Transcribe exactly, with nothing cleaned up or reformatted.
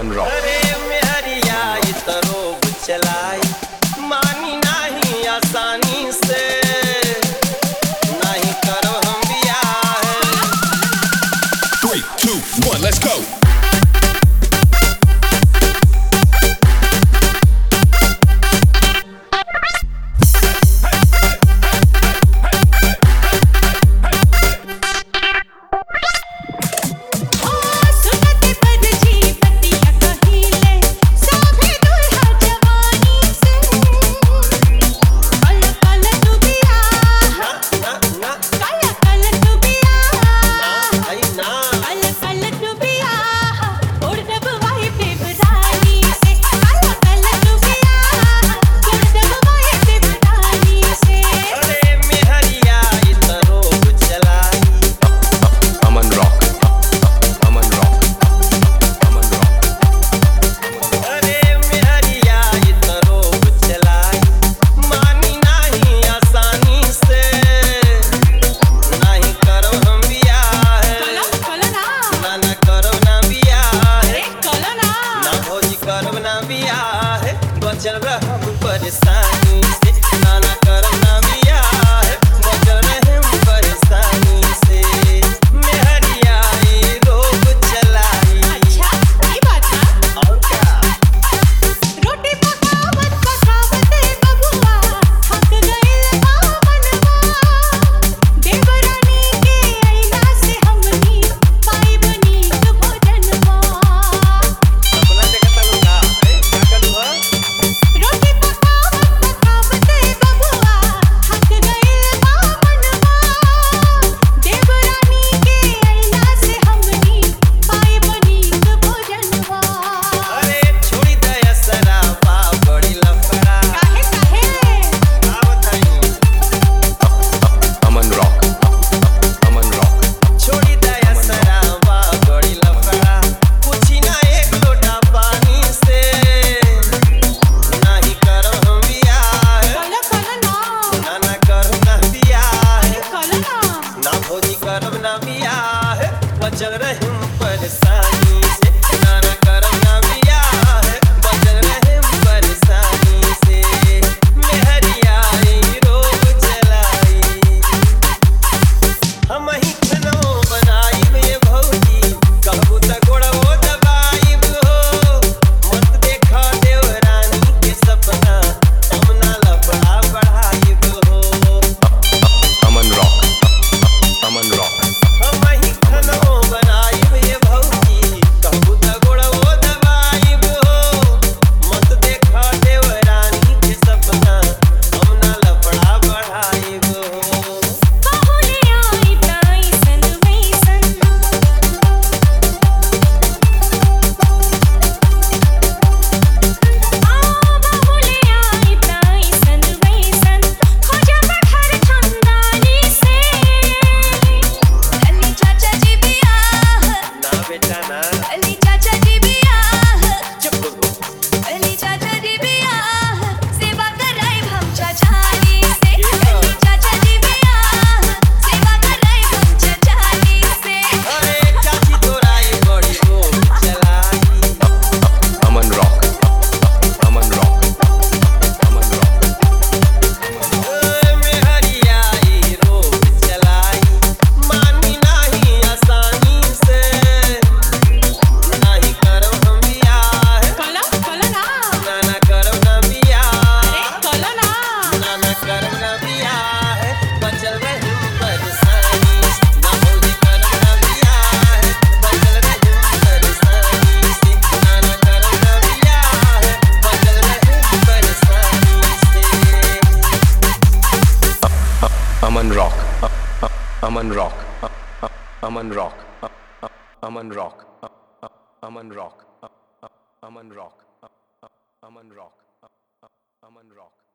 Aman Rock. अरे मेहरिया इतरोब चलाई मानी नहीं आसानी से नहीं करो हम बियाह। Three, two, one, let's go. बचल रहम परेशानी से नाना करम ना बियाह बचल रहम परेशानी से मेहरिया ई रोग चलाई। अच्छा ये बात है और क्या रोटी पकावत पकावते बबुआ थक गइल बा मनवा देवरानी के आईना से हमनी पाई बनी के भोजनवा सपना देखता लूंगा ए क्या करूं हो रोटी पकावत पकावते बबुआ थक गइल बा मनवा देवरानी के आईना से हमनी पाई बनी के भोजनवा अरे छोड़ी दया सराबा बड़ी लफड़ा काहे काहे का बताई Aman Rock. Aman Rock. छोड़ी दया सराबा बड़ी लफड़ा पूछी ना एक लोटा पानी से नहीं करो हम बियाह कला कला ना ना ना करो ना बियाह कला ना ना भोजी करब ना बियाह बचल रहम परेशानी से ना ना करब ना बियाह बचल रहम परेशानी से मेहरिया ई रोग चलाई। हम ही खनो बनाई में भौजी कहबू त गोड़वो दबाई हो मत देखा देवरानी के सपना हम ना लफड़ा बढ़ाई हो। Aman Rock. Aman Rock. हम ही खनो बनाई में भौजी कहबू त गोड़वो दबाई हो मत देखा देवरानी के सपना हम ना लफड़ा बढ़ाई हो। बाहुले आई ताई सन वैसन आ बाहुले आई ताई सन वैसन हो जा पठार खानदानी से अली चाचा जी बियाह ना बेटा ना अली चाचा जी बियाह चुप अली चाचा जी बियाह सेवा कराई हम चाचानी से अली चाचा जी बियाह सेवा कराई हम चाचानी से अरे चाची तोराई बड़ी रोग चलाई। Aman Rock. Aman Rock. Aman Rock. मेहरिया ई रोग चलाई मानी नहीं आसानी से नहीं करब हम बियाह कला कला ना ना ना करब ना बियाह कला ना ना ना करब ना बियाह बचल रहम परेशानी ना भौजी करब ना बियाह बचल रहम परेशानी से ना ना करब ना बियाह बचल रहम परेशानी से। Aman Rock. Aman Rock. Aman Rock. Aman Rock. Aman Rock. Aman Rock. Aman Rock. Aman Rock.